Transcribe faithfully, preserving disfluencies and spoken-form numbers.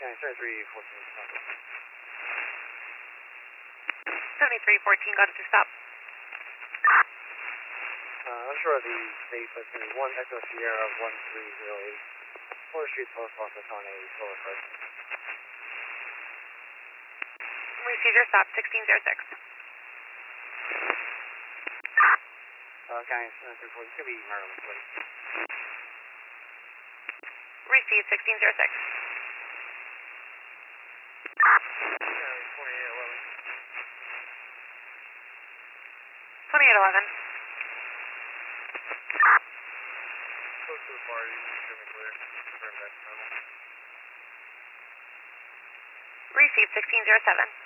seventy-three fourteen. seventy-three fourteen, got it to stop. Uh, unsure of the state, but it's going to be one Echo Sierra one three zero eight. fourth Street Post Office on a solar card. Receive your stop, sixteen oh six. Uh, guys, uh, three four, it's going to be Maryland, please. Receive sixteen oh six. twenty-eight eleven. twenty-eight eleven. Close to the party, show me clear. Turn back to normal. Receive sixteen oh seven.